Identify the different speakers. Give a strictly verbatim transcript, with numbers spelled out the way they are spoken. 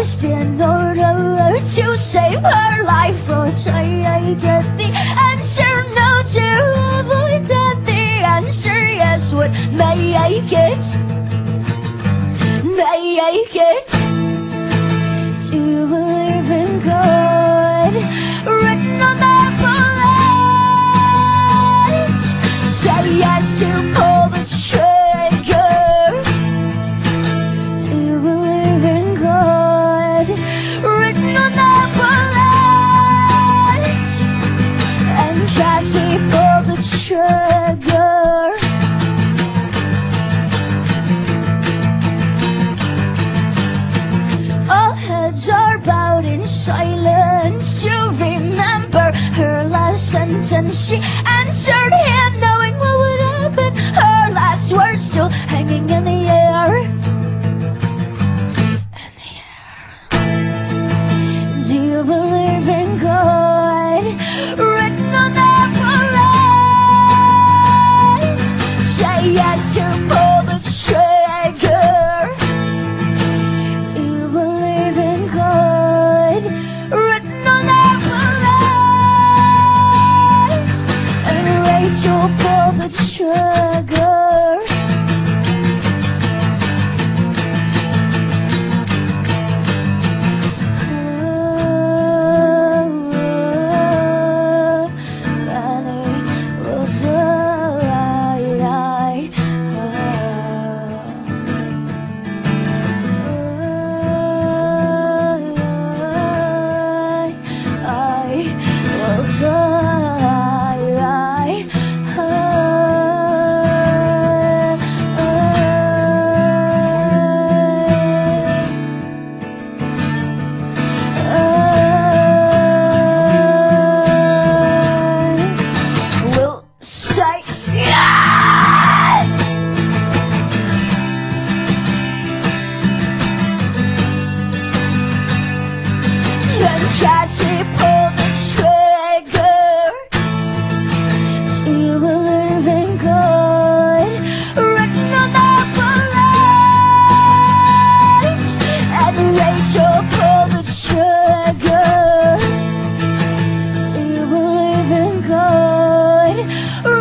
Speaker 1: just in order to save her life, or I get the answer no to avoid that. The answer yes would make it, make it. Do you believe in God written on the bullet? Say yes to pull the trigger. Do you believe in God written on the bullet? And Cassie pulled the trigger. All heads are bowed in silence to remember her last sentence. She answered him knowing what would happen. Her last words still hanging in the air. In the air. Do you believe in God written on the bullet? Say yes to pull the trigger. Do you believe in God written on the bullet? And Rachel pulled the trigger. Cassie pulled the trigger. Do you believe in God written on the bullet? And Rachel pulled the trigger. Do you believe in God